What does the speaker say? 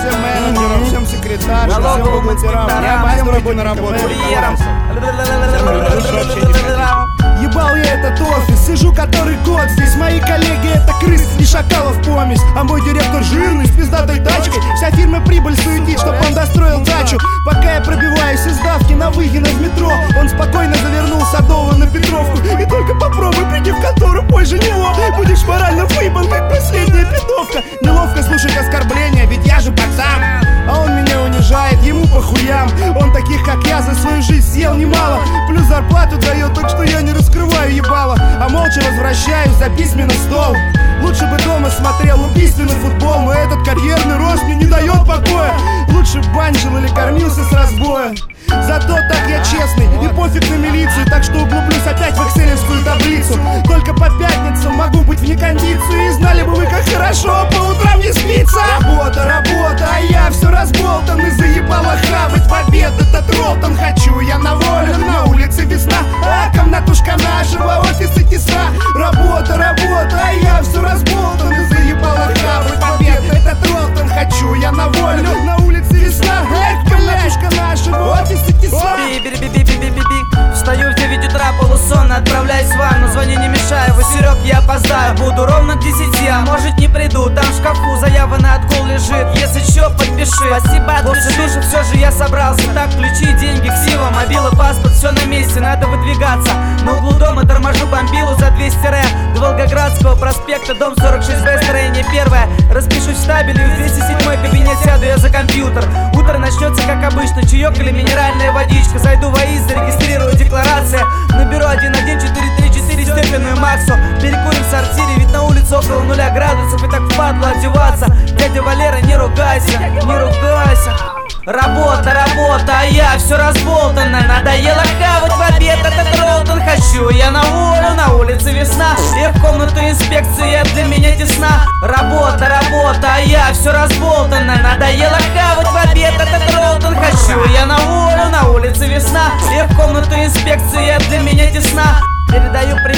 всем менеджерам, всем секретарям, всем налоговым бухгалтерам, инспекторам, всем работникам курьерам. Ебал я этот офис, сижу который год здесь. Мои коллеги это крысы и шакалов помесь. А мой директор жирный, с пиздатой тачкой. Вся фирма прибыль суетит, чтоб он достроил дачу. Пока я пробиваюсь из давки на Выгина в метро, он спокойно завернул Садово на Петровку. И только попробуй приди в контору позже него, будешь морально выебан, как последняя пидовка. Неловко слушать оскорбления, ведь я же пацан, а он меня унижает, ему по хуям. Он таких, как я, за свою жизнь съел немало. Плюс зарплату дает, так что я не раскрываю ебало, а молча возвращаюсь за письменный стол. Лучше бы дома смотрел убийственный футбол, но этот карьерный рост мне не дает покоя. Лучше банчил или кормился с разбоя. Зато так я честный и пофиг на милицию, так что углублюсь опять в экселевскую таблицу. Только по пятницам могу быть вне кондиции, и знали бы вы, как хорошо по утрам не спится. Работа, работа, а я все разболтан и заебала хавать в обед этот ролтон. Хочу я на волю, на улице весна, а комнатушка нашего офиса тесна. Работа, работа, а я все разболтан и заебала хавать в обед этот ролтон. Хочу я на волю, на улице весна, а комнатушка нашего офиса тесна. Би-би-би-би-би-би-би. Встаю в 9 утра полусонно, отправляюсь в ванну. Звони, не мешай, Васерек, я опоздаю. Буду ровно к 10, а может не приду. Там в шкафу заява на отгул лежит, если чё, подпиши. Спасибо, после душа все же я собрался. Так, ключи, деньги, ксива, мобила, паспорт, все на месте, надо выдвигаться. На углу дома торможу бомбилу за 200 ре. До Волгоградского проспекта, дом 46Б, строение первое. Распишусь в табеле, в 207-й кабинет сяду я за компьютер. Утро начнется как обычно, чаек или минеральная водичка. Зайду в АИС, зарегистрирую декларация. Наберу 11434 Степану и Максу. Перекурим в сортире, ведь на улице около 0 градусов. И так впадло одеваться. Дядя Валера, не ругайся, не ругайся. Работа, работа, а я все разболтано. Надоело хавать в обед этот ролтон. Хочу я на волю, на улице весна, и в комнату инспекция для меня тесна. Работа, работа, а я все разболтано. Надоело хавать в обед этот ролтон. Хочу я на волю, на улице весна, и в комнату инспекция для меня тесна. Передаю привет